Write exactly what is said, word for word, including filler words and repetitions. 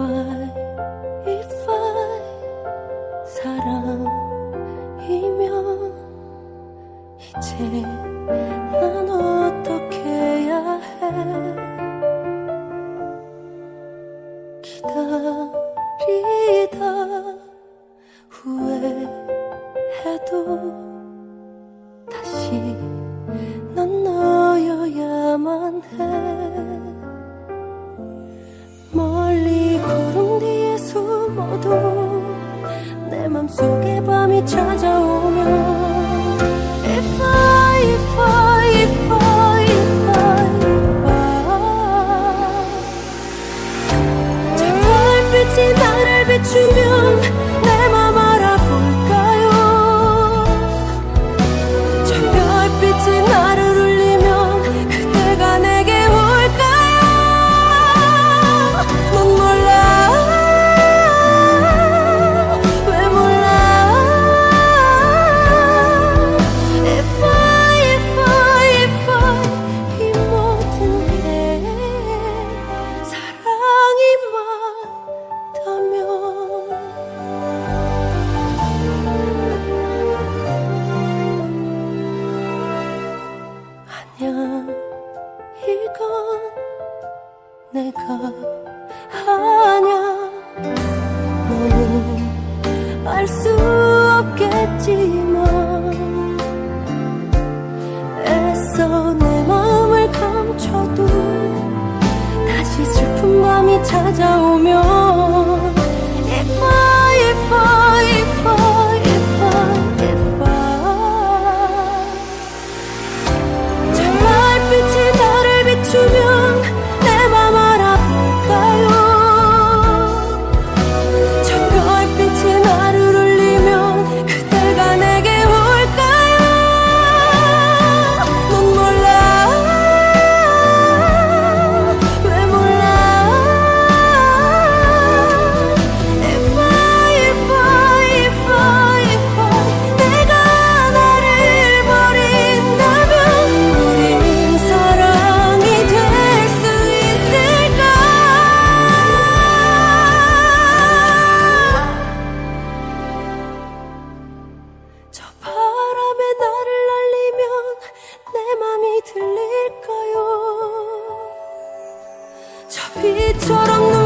I, if I 사랑이면 이제 난 어떻게 해야 해. 기다리다 후회해도 다시 넌 너여야만 해. 멀리 구름 뒤에 숨어도 내 맘속에 밤이 찾아오면 If I, if I, if I, if I, if I 저 달빛이 나를 비추면 내 맘 알아볼까요? 저 별빛이 나를 울리면 그대가 내게 올까요? 넌 몰라 왜 몰라. If I, if I, if I 이 모든 게 사랑이 맞다면 아냐 이건 내가 아냐. 너는 알 수 없겠지만 애써 내 마음을 감춰도 다시 슬픈 밤이 찾아오면 If I, if I, if I, if I, if I 저 달빛이 나를 비추면 내 맘 알아볼까요? 저 별빛이 나를 울리면 그대가 내게 올까요? 넌 몰라 왜 몰라. If I, if I, if I, if I 내가 나를 버린다면 우린 사랑이 될 수 있을까? 저 바람에 나를 날리면 내 맘이 들릴까요? 저 빛처럼